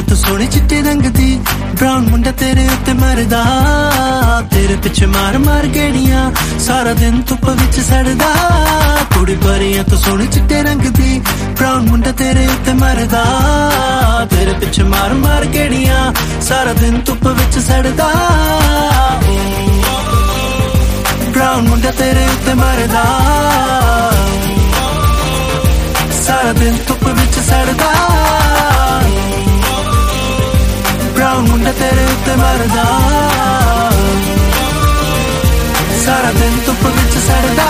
तू सोहनी चिट्टे रंग दी, ब्राउन मुंडा तेरे उत्ते मरदा, तेरे पिछे मार मार गेड़ियां सारा दिन धुप्प विच सड़दा। कुड़ी परियां तू सोहनी चिट्टे रंग दी, ब्राउन मुंडा तेरे उत्ते मरदा, तेरे पिछे मार मार गेड़ियां सारा दिन धुप्प विच सड़दा। ब्राउन मुंडा तेरे उत्ते मरदा, सारा दिन धुप्प विच सड़दा। ब्राउन मुंडा तेरे उत्ते मरदा, सारा दिन धुप्प विच सड़दा।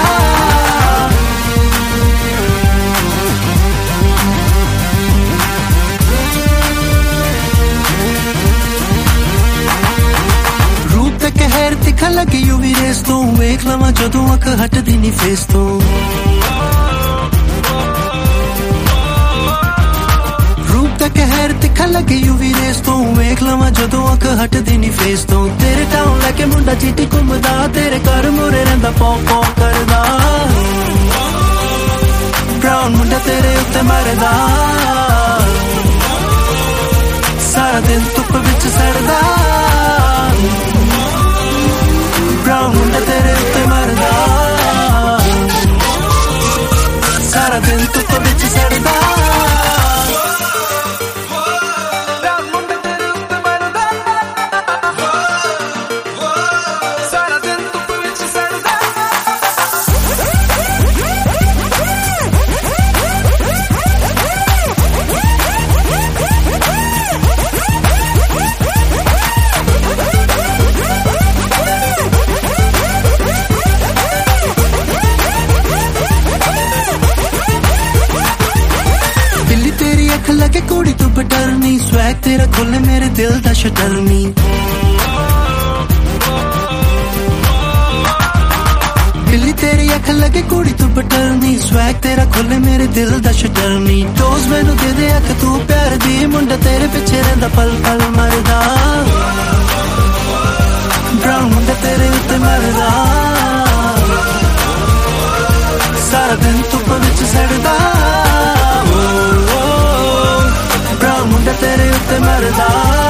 कहर तिखा लगे यूवी रेस तो वेख लवा जदों अख हटदी नी फेस तो। रूप दा कहर तिखा लगे यूवी रेस तो वेख लवा जदों अख हटदी नी फेस तो। तेरे टाउन लैके मुंडा चीटी घुमदा, तेरे घर मोरे रहिंदा पौ पौ करदा। ब्राउन मुंडा तेरे उत्ते मरदा, सारा दिन धुप्प विच सड़दा। ब्राउन मुंडा तेरे उत्ते मरदा, सारा दिन धुप्प विच सड़दा। लगे कुड़ी तू बटरनी, स्वैग तेरा खोले मेरे दिल दा शटरनी। बिल्ली तेरी अख लगे कुड़ी तू बटरनी, स्वैग तेरा खोले मेरे दिल दा शटरनी। डोज मैनू दे दे अख तू प्यार दी, मुंडा तेरे पिछे रहिंदा पल पल मरदा। ब्राउन मुंडा तेरे उत्ते मरदा, सारा दिन धुप्प विच सड़दा। मुंडा तेरे उत्ते मरदा,